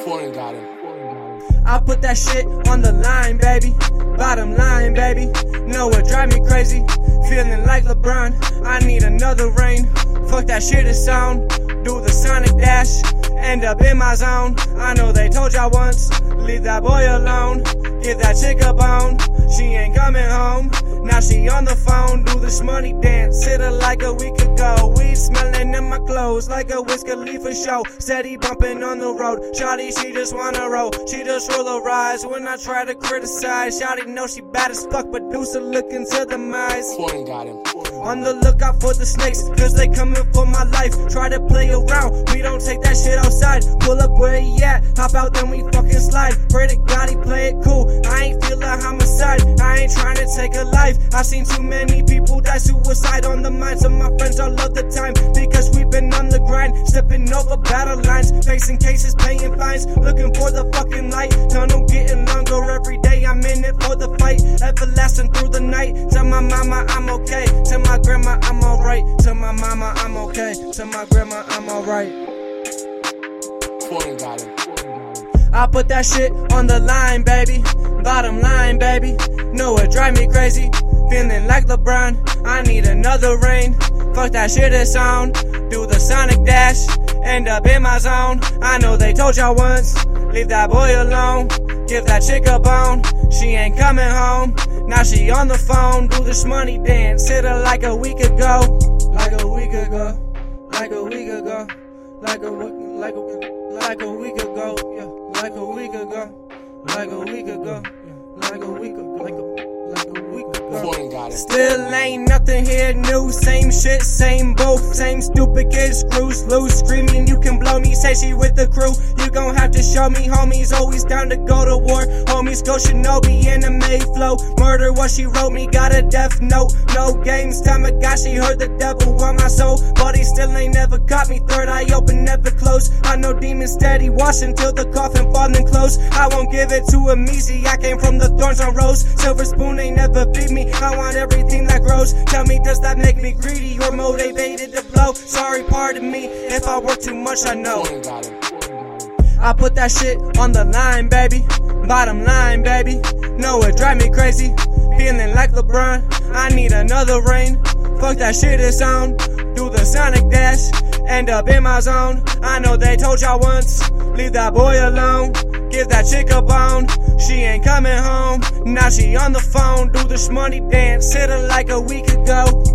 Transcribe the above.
Foreign got him. I put that shit on the line, baby. Bottom line, baby. Know it drive me crazy. Feeling like LeBron. I need another ring. Fuck that shit is sound. Do the Sonic Dash. End up in my zone. I know they told y'all once. Leave that boy alone. Give that chick a bone. She ain't coming home. Now she on the phone. Do this money dance. Hit her like a week ago. Weed smelling in my clothes like a Wiz Khalifa show. Steady bumping on the road. Shawty, she just wanna roll. She just roll her eyes when I try to criticize. Shawty know she bad as fuck, but Deucer looking to the mice. Foreign got him. On the lookout for the snakes, cause they coming for my life. Try to play around, we don't take that shit outside. Pull up where he at, hop out then we fucking slide. Pray to God he play it cool, I ain't feel a homicide. I ain't trying to take a life, I've seen too many people die suicide on the minds of my friends all of the time. Because we've been on the grind, stepping over battle lines. Facing cases, paying fines, looking for the fucking light. Tunnel getting longer every day, I'm in it for the fight. Everlasting through the night, tell my mama I'm okay. Tell my grandma I'm alright. Tell my mama I'm okay. Tell my grandma I'm alright. Foreign got him. I put that shit on the line, baby. Bottom line, baby. Know it drive me crazy. Feeling like LeBron. I need another ring. Fuck that shit is sound. Do the Sonic Dash. End up in my zone. I know they told y'all once. Leave that boy alone. Give that chick a bone. She ain't coming home. Now she on the phone. Do this money dance. Hit her like a week ago. Like a week ago. Like a week ago. Like a week ago. Yeah. Like a week ago. Like a week ago. Like a week ago. Like a week ago. Like a week ago. Foreign got him. Still ain't nothing here new. Same shit, same boat. Same stupid kid screws loose. Screaming you can blow me. Say she with the crew. You gon' have to show me. Homies always down to go to war. Homies go Shinobi in the Mayflow. Murder what she wrote me. Got a death note. No games. Tamagotchi heard the devil on my soul. But he still ain't never got me. Third eye open, never close. I know demons steady watching till the coffin falling close. I won't give it to a Measy. I came from the thorns on rose. Silver spoon ain't never beat me. I want everything that grows. Tell me, does that make me greedy or motivated to blow? Sorry, pardon me if I work too much, I know. Foreign got him. I put that shit on the line, baby. Bottom line, baby. Know it drive me crazy. Feeling like LeBron. I need another ring. Fuck that shit is on. Do the Sonic Dash. End up in my zone. I know they told y'all once. Leave that boy alone. Give that chick a bone. She ain't coming home. Now she on the phone. Do this money dance. Hit her like a week ago.